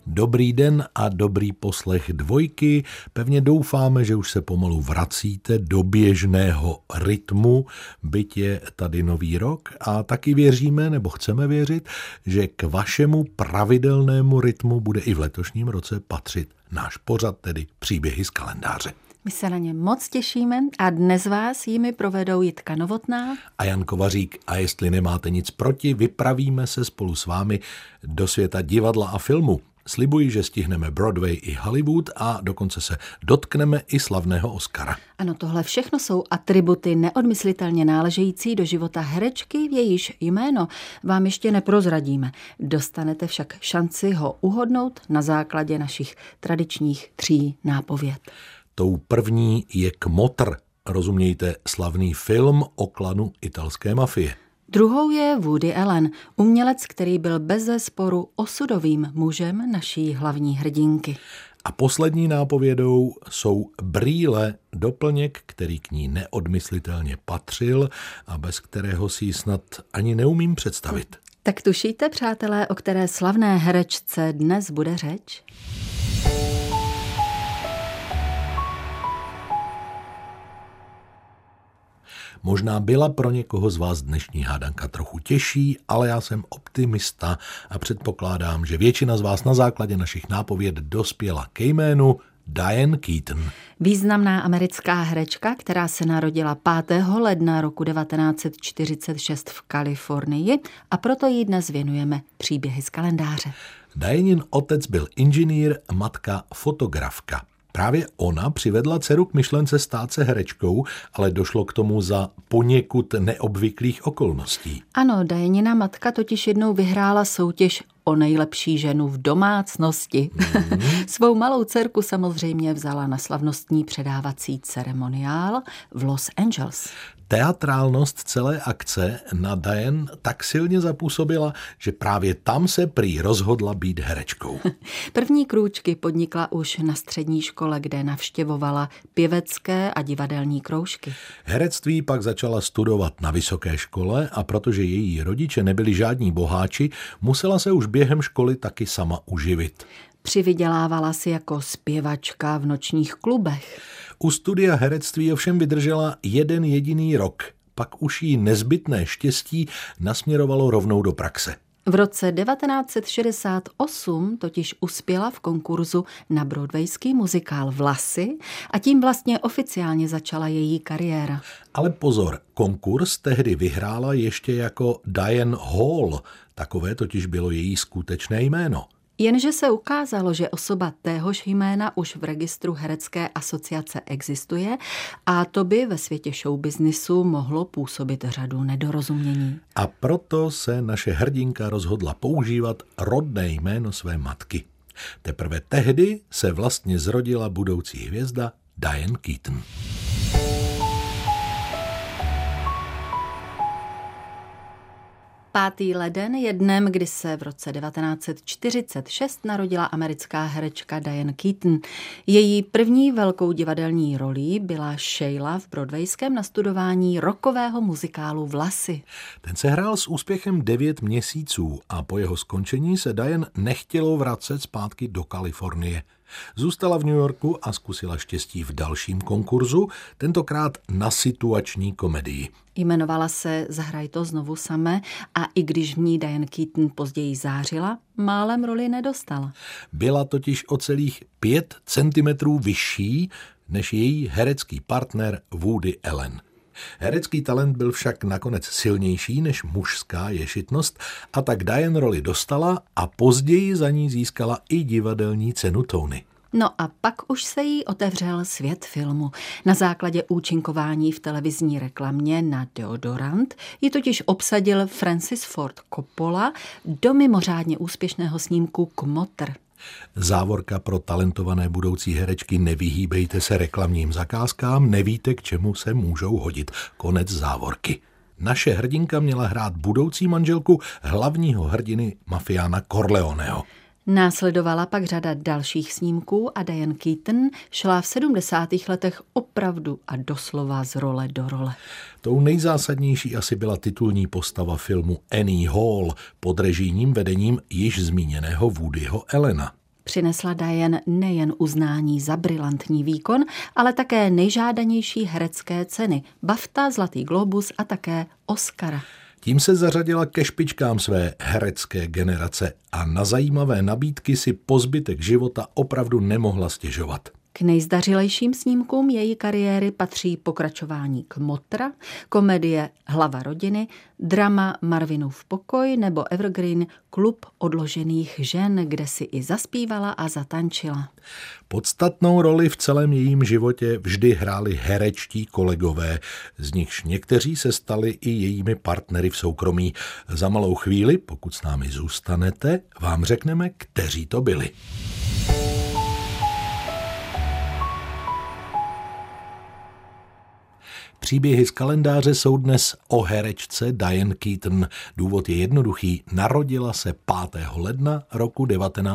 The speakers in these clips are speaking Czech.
Dobrý den a dobrý poslech Dvojky. Pevně doufáme, že už se pomalu vracíte do běžného rytmu, byť je tady nový rok, a taky věříme, nebo chceme věřit, že k vašemu pravidelnému rytmu bude i v letošním roce patřit náš pořad, tedy Příběhy z kalendáře. My se na ně moc těšíme a dnes vás jimi provedou Jitka Novotná a Jan Kovařík. A jestli nemáte nic proti, vypravíme se spolu s vámi do světa divadla a filmu. Slibuji, že stihneme Broadway i Hollywood a dokonce se dotkneme i slavného Oscara. Ano, tohle všechno jsou atributy neodmyslitelně náležející do života herečky, v jejíž jméno vám ještě neprozradíme. Dostanete však šanci ho uhodnout na základě našich tradičních 3 nápověd. Tou první je Kmotr, rozumějte slavný film o klanu italské mafie. Druhou je Woody Allen, umělec, který byl bezesporu osudovým mužem naší hlavní hrdinky. A poslední nápovědou jsou brýle, doplněk, který k ní neodmyslitelně patřil a bez kterého si ji snad ani neumím představit. Tak tušíte, přátelé, o které slavné herečce dnes bude řeč? Možná byla pro někoho z vás dnešní hádanka trochu těžší, ale já jsem optimista a předpokládám, že většina z vás na základě našich nápověd dospěla ke jménu Diane Keaton. Významná americká herečka, která se narodila 5. ledna roku 1946 v Kalifornii, a proto jí dnes věnujeme Příběhy z kalendáře. Dianin otec byl inženýr, matka fotografka. Právě ona přivedla dceru k myšlence stát se herečkou, ale došlo k tomu za poněkud neobvyklých okolností. Ano, Dianina matka totiž jednou vyhrála soutěž o nejlepší ženu v domácnosti. Svou malou dcerku samozřejmě vzala na slavnostní předávací ceremoniál v Los Angeles. Teatrálnost celé akce na Diane tak silně zapůsobila, že právě tam se prý rozhodla být herečkou. První krůčky podnikla už na střední škole, kde navštěvovala pěvecké a divadelní kroužky. Herectví pak začala studovat na vysoké škole a protože její rodiče nebyli žádní boháči, musela se už během školy taky sama uživit. Přivydělávala si jako zpěvačka v nočních klubech. U studia herectví ovšem vydržela 1 jediný rok, pak už jí nezbytné štěstí nasměrovalo rovnou do praxe. V roce 1968 totiž uspěla v konkurzu na broadwayský muzikál Vlasy a tím vlastně oficiálně začala její kariéra. Ale pozor, konkurs tehdy vyhrála ještě jako Diane Hall, takové totiž bylo její skutečné jméno. Jenže se ukázalo, že osoba téhož jména už v registru Herecké asociace existuje a to by ve světě showbiznisu mohlo působit řadu nedorozumění. A proto se naše hrdinka rozhodla používat rodné jméno své matky. Teprve tehdy se vlastně zrodila budoucí hvězda Diane Keaton. Pátý leden je dnem, kdy se v roce 1946 narodila americká herečka Diane Keaton. Její první velkou divadelní rolí byla Sheila v broadwayském nastudování rockového muzikálu Vlasy. Ten se hrál s úspěchem 9 měsíců a po jeho skončení se Diane nechtělo vracet zpátky do Kalifornie. Zůstala v New Yorku a zkusila štěstí v dalším konkurzu, tentokrát na situační komedii. Jmenovala se Zahraj to znovu samé a i když v ní Diane Keaton později zářila, málem roli nedostala. Byla totiž o celých 5 centimetrů vyšší než její herecký partner Woody Allen. Herecký talent byl však nakonec silnější než mužská ješitnost a tak Diane roli dostala a později za ní získala i divadelní cenu Tony. No a pak už se jí otevřel svět filmu. Na základě účinkování v televizní reklamě na deodorant ji totiž obsadil Francis Ford Coppola do mimořádně úspěšného snímku Kmotr. Závorka pro talentované budoucí herečky: nevyhýbejte se reklamním zakázkám, nevíte, k čemu se můžou hodit. Konec závorky. Naše hrdinka měla hrát budoucí manželku hlavního hrdiny mafiána Corleoneho. Následovala pak řada dalších snímků a Diane Keaton šla v 70. letech opravdu a doslova z role do role. Tou nejzásadnější asi byla titulní postava filmu Annie Hall pod režijním vedením již zmíněného Woodyho Allena. Přinesla Diane nejen uznání za brilantní výkon, ale také nejžádanější herecké ceny, BAFTA, Zlatý glóbus a také Oscara. Tím se zařadila ke špičkám své herecké generace a na zajímavé nabídky si po zbytek života opravdu nemohla stěžovat. K nejzdařilejším snímkům její kariéry patří pokračování Kmotra, komedie Hlava rodiny, drama Marvinův pokoj nebo evergreen Klub odložených žen, kde si i zaspívala a zatančila. Podstatnou roli v celém jejím životě vždy hráli herečtí kolegové, z nichž někteří se stali i jejími partnery v soukromí. Za malou chvíli, pokud s námi zůstanete, vám řekneme, kteří to byli. Příběhy z kalendáře jsou dnes o herečce Diane Keaton. Důvod je jednoduchý. Narodila se 5. ledna roku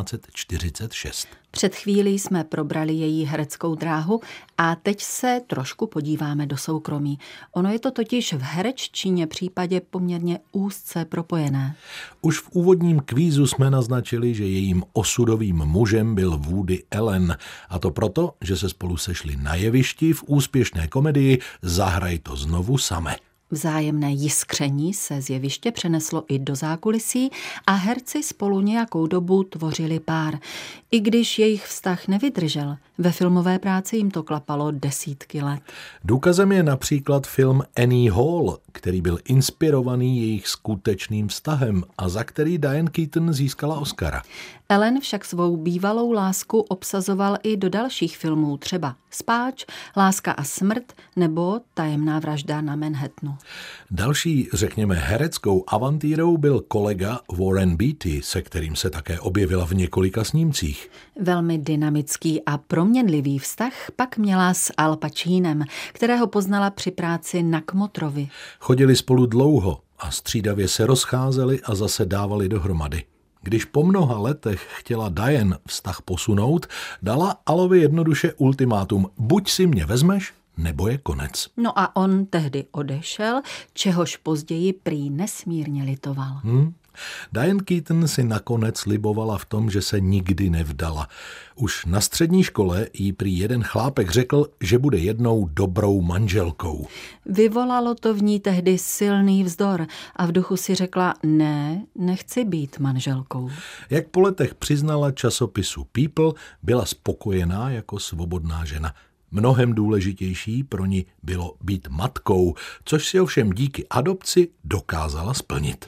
1946. Před chvílí jsme probrali její hereckou dráhu a teď se trošku podíváme do soukromí. Ono je to totiž v hereččině případě poměrně úzce propojené. Už v úvodním kvízu jsme naznačili, že jejím osudovým mužem byl Woody Allen. A to proto, že se spolu sešli na jevišti v úspěšné komedii Zahraj to znovu same. Vzájemné jiskření se z jeviště přeneslo i do zákulisí a herci spolu nějakou dobu tvořili pár. I když jejich vztah nevydržel, ve filmové práci jim to klapalo desítky let. Důkazem je například film Annie Hall, který byl inspirovaný jejich skutečným vztahem a za který Diane Keaton získala Oscara. Allen však svou bývalou lásku obsazoval i do dalších filmů, třeba Spáč, Láska a smrt nebo Tajemná vražda na Manhattanu. Další, řekněme, hereckou avantýrou byl kolega Warren Beatty, se kterým se také objevila v několika snímcích. Velmi dynamický a proměnlivý vztah pak měla s Al Pacinem, kterého poznala při práci na Kmotrovi. Chodili spolu dlouho a střídavě se rozcházeli a zase dávali dohromady. Když po mnoha letech chtěla Diane vztah posunout, dala Alovi jednoduše ultimátum: buď si mě vezmeš, nebo je konec. No a on tehdy odešel, čehož později prý nesmírně litoval. Diane Keaton si nakonec slibovala v tom, že se nikdy nevdala. Už na střední škole jí prý jeden chlápek řekl, že bude jednou dobrou manželkou. Vyvolalo to v ní tehdy silný vzdor a v duchu si řekla: ne, nechci být manželkou. Jak po letech přiznala časopisu People, byla spokojená jako svobodná žena. Mnohem důležitější pro ní bylo být matkou, což si ovšem díky adopci dokázala splnit.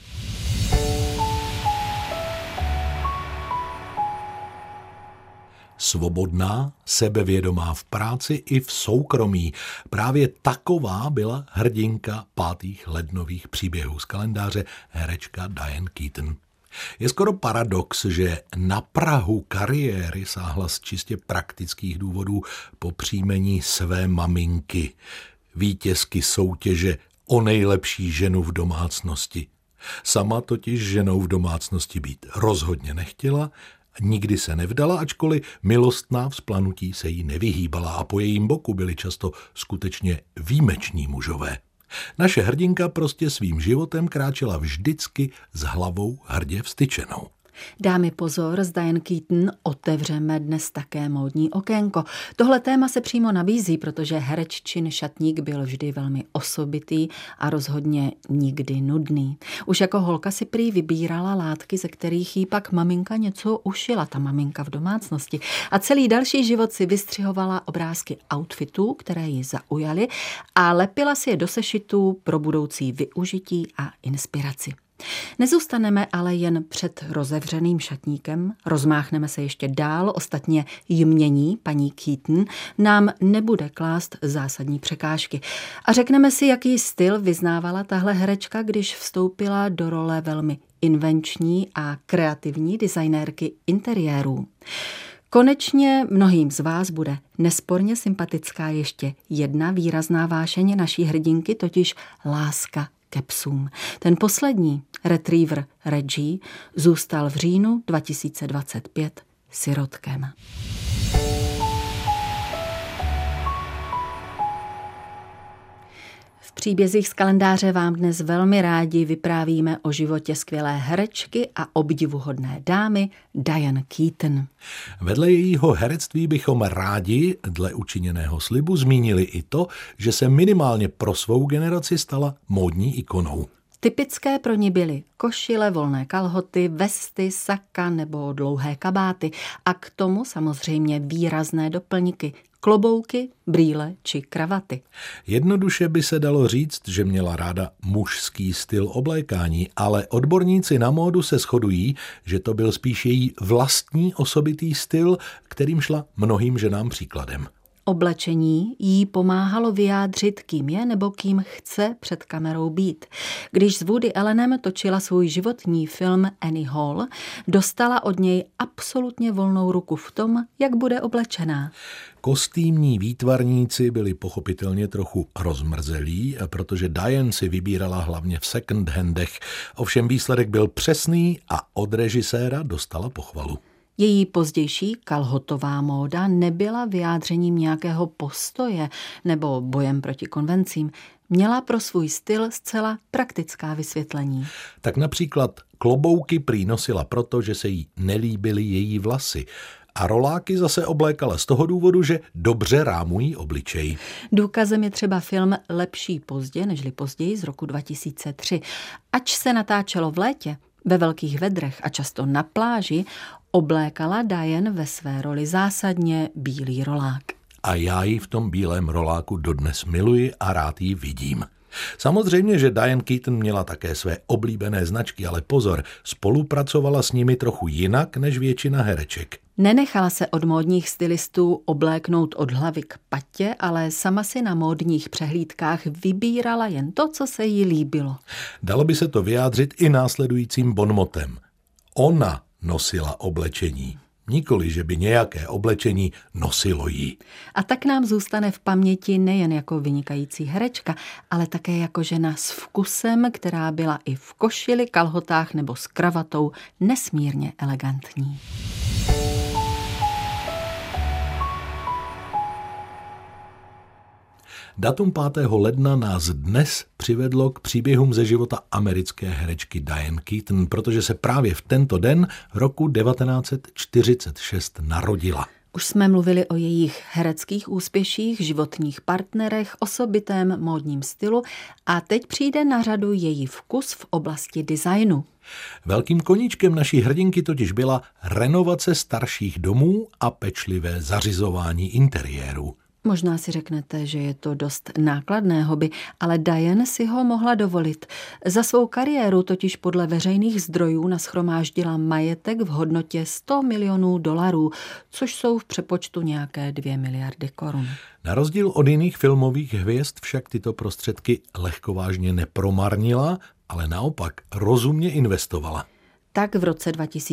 Svobodná, sebevědomá v práci i v soukromí. Právě taková byla hrdinka 5. lednových příběhů z kalendáře, herečka Diane Keaton. Je skoro paradox, že na prahu kariéry sáhla z čistě praktických důvodů po příjmení své maminky, vítězky soutěže o nejlepší ženu v domácnosti. Sama totiž ženou v domácnosti být rozhodně nechtěla, nikdy se nevdala, ačkoliv milostná vzplanutí se jí nevyhýbala a po jejím boku byli často skutečně výjimeční mužové. Naše hrdinka prostě svým životem kráčela vždycky s hlavou hrdě vztyčenou. Dámy pozor, s Diane Keaton otevřeme dnes také módní okénko. Tohle téma se přímo nabízí, protože hereččin šatník byl vždy velmi osobitý a rozhodně nikdy nudný. Už jako holka si prý vybírala látky, ze kterých jí pak maminka něco ušila, ta maminka v domácnosti. A celý další život si vystřihovala obrázky outfitů, které ji zaujaly, a lepila si je do sešitů pro budoucí využití a inspiraci. Nezůstaneme ale jen před rozevřeným šatníkem, rozmáchneme se ještě dál, ostatně jmění paní Keaton nám nebude klást zásadní překážky. A řekneme si, jaký styl vyznávala tahle herečka, když vstoupila do role velmi invenční a kreativní designérky interiérů. Konečně mnohým z vás bude nesporně sympatická ještě jedna výrazná vášeň naší hrdinky, totiž láska ke psům. Ten poslední, retriever Reggie, zůstal v říjnu 2025 sirotkem. V příbězích z kalendáře vám dnes velmi rádi vyprávíme o životě skvělé herečky a obdivuhodné dámy Diane Keaton. Vedle jejího herectví bychom rádi, dle učiněného slibu, zmínili i to, že se minimálně pro svou generaci stala módní ikonou. Typické pro ní byly košile, volné kalhoty, vesty, saka nebo dlouhé kabáty a k tomu samozřejmě výrazné doplňky, klobouky, brýle či kravaty. Jednoduše by se dalo říct, že měla ráda mužský styl oblékání, ale odborníci na módu se shodují, že to byl spíš její vlastní osobitý styl, kterým šla mnohým ženám příkladem. Oblečení jí pomáhalo vyjádřit, kým je nebo kým chce před kamerou být. Když s Woody Allenem točila svůj životní film Annie Hall, dostala od něj absolutně volnou ruku v tom, jak bude oblečená. Kostýmní výtvarníci byli pochopitelně trochu rozmrzelí, protože Diane si vybírala hlavně v second handech. Ovšem výsledek byl přesný a od režiséra dostala pochvalu. Její pozdější kalhotová móda nebyla vyjádřením nějakého postoje nebo bojem proti konvencím. Měla pro svůj styl zcela praktická vysvětlení. Tak například klobouky prý nosila proto, že se jí nelíbily její vlasy. A roláky zase oblékala z toho důvodu, že dobře rámují obličej. Důkazem je třeba film Lepší pozdě nežli později z roku 2003. Ač se natáčelo v létě, ve velkých vedrech a často na pláži, oblékala Diane ve své roli zásadně bílý rolák. A já ji v tom bílém roláku dodnes miluji a rád ji vidím. Samozřejmě, že Diane Keaton měla také své oblíbené značky, ale pozor, spolupracovala s nimi trochu jinak než většina hereček. Nenechala se od módních stylistů obléknout od hlavy k patě, ale sama si na módních přehlídkách vybírala jen to, co se jí líbilo. Dalo by se to vyjádřit i následujícím bonmotem. Ona nosila oblečení. Nikoli, že by nějaké oblečení nosilo jí. A tak nám zůstane v paměti nejen jako vynikající herečka, ale také jako žena s vkusem, která byla i v košili, kalhotách nebo s kravatou nesmírně elegantní. Datum 5. ledna nás dnes přivedlo k příběhům ze života americké herečky Diane Keaton, protože se právě v tento den roku 1946 narodila. Už jsme mluvili o jejich hereckých úspěších, životních partnerech, osobitém módním stylu a teď přijde na řadu její vkus v oblasti designu. Velkým koníčkem naší hrdinky totiž byla renovace starších domů a pečlivé zařizování interiéru. Možná si řeknete, že je to dost nákladné hobby, ale Diane si ho mohla dovolit. Za svou kariéru totiž podle veřejných zdrojů nashromáždila majetek v hodnotě $100 milionů, což jsou v přepočtu nějaké 2 miliardy korun. Na rozdíl od jiných filmových hvězd však tyto prostředky lehkovážně nepromarnila, ale naopak rozumně investovala. Tak v roce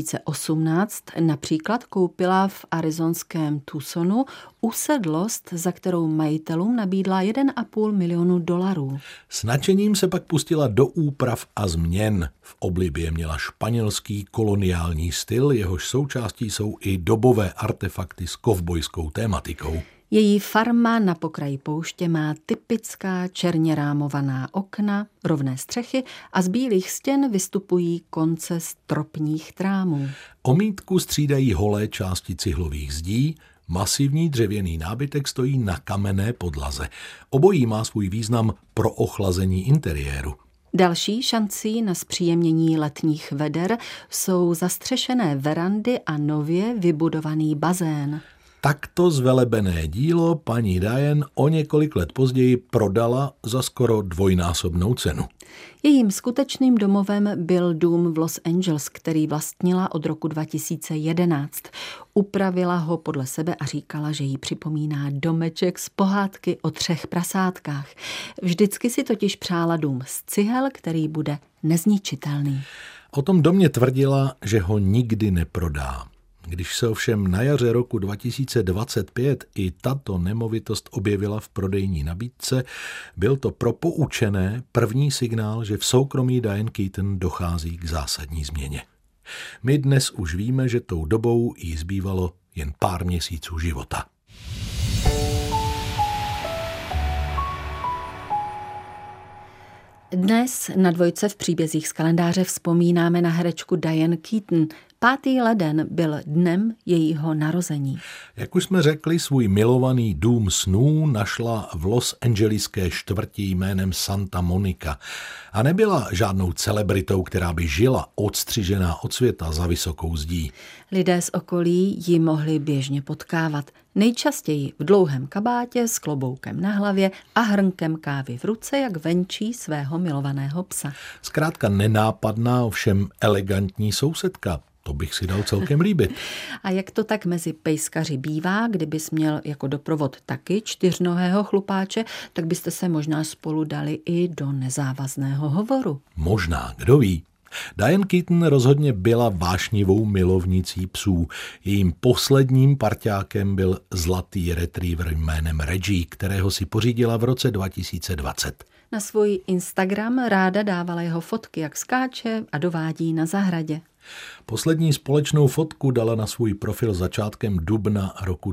2018 například koupila v arizonském Tucsonu usedlost, za kterou majitelům nabídla $1,5 milionu. S nadšením se pak pustila do úprav a změn. V oblibě měla španělský koloniální styl, jehož součástí jsou i dobové artefakty s kovbojskou tématikou. Její farma na pokraji pouště má typická černě rámovaná okna, rovné střechy a z bílých stěn vystupují konce stropních trámů. Omítku střídají holé části cihlových zdí, masivní dřevěný nábytek stojí na kamenné podlaze. Obojí má svůj význam pro ochlazení interiéru. Další šancí na zpříjemnění letních veder jsou zastřešené verandy a nově vybudovaný bazén. Takto zvelebené dílo paní Diane o několik let později prodala za skoro dvojnásobnou cenu. Jejím skutečným domovem byl dům v Los Angeles, který vlastnila od roku 2011. Upravila ho podle sebe a říkala, že jí připomíná domeček z pohádky o 3 prasátkách. Vždycky si totiž přála dům z cihel, který bude nezničitelný. O tom domě tvrdila, že ho nikdy neprodá. Když se ovšem na jaře roku 2025 i tato nemovitost objevila v prodejní nabídce, byl to pro poučené první signál, že v soukromí Diane Keaton dochází k zásadní změně. My dnes už víme, že tou dobou jí zbývalo jen pár měsíců života. Dnes na Dvojce v příbězích z kalendáře vzpomínáme na herečku Diane Keaton. 5. leden byl dnem jejího narození. Jak už jsme řekli, svůj milovaný dům snů našla v Los Angeleské čtvrti jménem Santa Monica. A nebyla žádnou celebritou, která by žila odstřižená od světa za vysokou zdí. Lidé z okolí ji mohli běžně potkávat. Nejčastěji v dlouhém kabátě s kloboukem na hlavě a hrnkem kávy v ruce, jak venčí svého milovaného psa. Zkrátka nenápadná, ovšem elegantní sousedka. To bych si dal celkem líbit. A jak to tak mezi pejskaři bývá, kdybys měl jako doprovod taky čtyřnohého chlupáče, tak byste se možná spolu dali i do nezávazného hovoru. Možná, kdo ví. Diane Keaton rozhodně byla vášnivou milovnicí psů. Jejím posledním parťákem byl zlatý retriever jménem Reggie, kterého si pořídila v roce 2020. Na svůj Instagram ráda dávala jeho fotky, jak skáče a dovádí na zahradě. Poslední společnou fotku dala na svůj profil začátkem dubna roku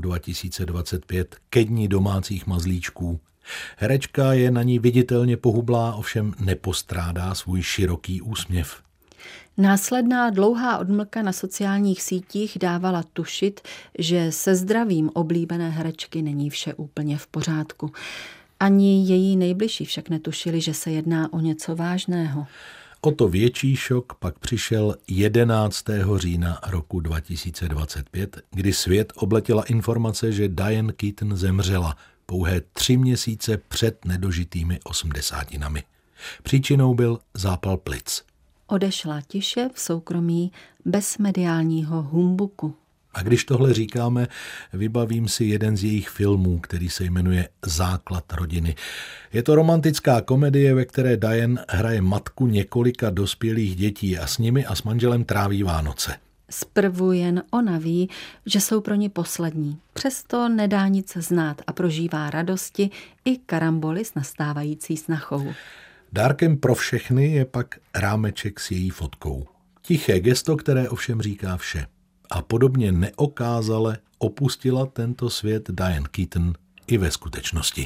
2025 ke dni domácích mazlíčků. Herečka je na ní viditelně pohublá, ovšem nepostrádá svůj široký úsměv. Následná dlouhá odmlka na sociálních sítích dávala tušit, že se zdravím oblíbené herečky není vše úplně v pořádku. Ani její nejbližší však netušili, že se jedná o něco vážného. O to větší šok pak přišel 11. října roku 2025, kdy svět obletěla informace, že Diane Keaton zemřela pouhé 3 měsíce před nedožitými 80. Příčinou byl zápal plic. Odešla tiše v soukromí bez mediálního humbuku. A když tohle říkáme, vybavím si jeden z jejich filmů, který se jmenuje Základ rodiny. Je to romantická komedie, ve které Diane hraje matku několika dospělých dětí a s nimi a s manželem tráví Vánoce. Zprvu jen ona ví, že jsou pro ní poslední. Přesto nedá nic znát a prožívá radosti i karamboly s nastávající snachou. Dárkem pro všechny je pak rámeček s její fotkou. Tiché gesto, které ovšem říká vše. A podobně neokázale opustila tento svět Diane Keaton i ve skutečnosti.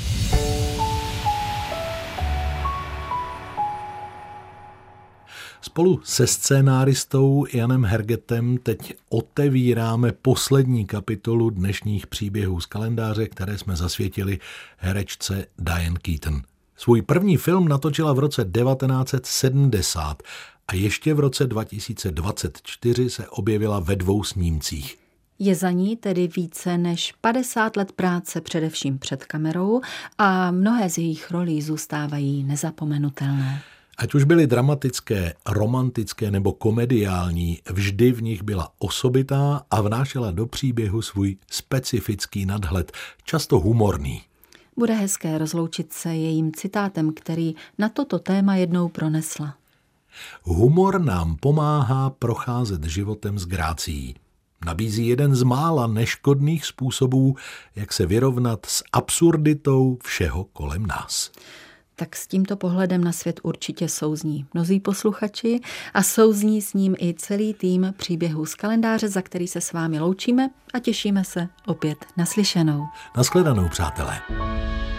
Spolu se scénáristou Janem Hergetem teď otevíráme poslední kapitolu dnešních příběhů z kalendáře, které jsme zasvětili herečce Diane Keaton. Svůj první film natočila v roce 1970 a ještě v roce 2024 se objevila ve 2 snímcích. Je za ní tedy více než 50 let práce především před kamerou a mnohé z jejich rolí zůstávají nezapomenutelné. Ať už byly dramatické, romantické nebo komediální, vždy v nich byla osobitá a vnášela do příběhu svůj specifický nadhled, často humorný. Bude hezké rozloučit se jejím citátem, který na toto téma jednou pronesla. Humor nám pomáhá procházet životem s grácií. Nabízí jeden z mála neškodných způsobů, jak se vyrovnat s absurditou všeho kolem nás. Tak s tímto pohledem na svět určitě souzní mnozí posluchači a souzní s ním i celý tým příběhů z kalendáře, za který se s vámi loučíme a těšíme se opět naslyšenou. Nashledanou, přátelé.